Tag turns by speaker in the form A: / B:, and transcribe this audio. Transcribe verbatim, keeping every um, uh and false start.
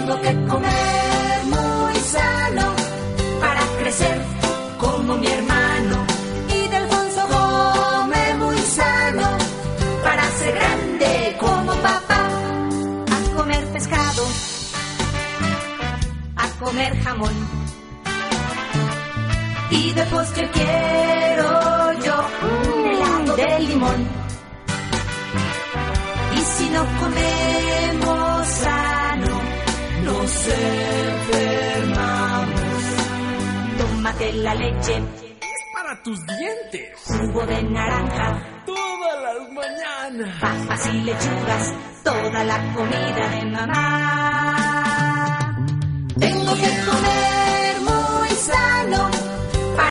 A: Tengo que comer muy sano para crecer como mi hermano. Y Delfonso come muy sano para ser grande como papá. A comer pescado, a comer jamón. Y de postre quiero yo un helado de limón. Y si no comemos sano, nos enfermamos. Tómate la leche,
B: es para tus dientes.
A: Jugo de naranja,
B: todas las mañanas.
A: Papas y lechugas, toda la comida de mamá. Tengo que comer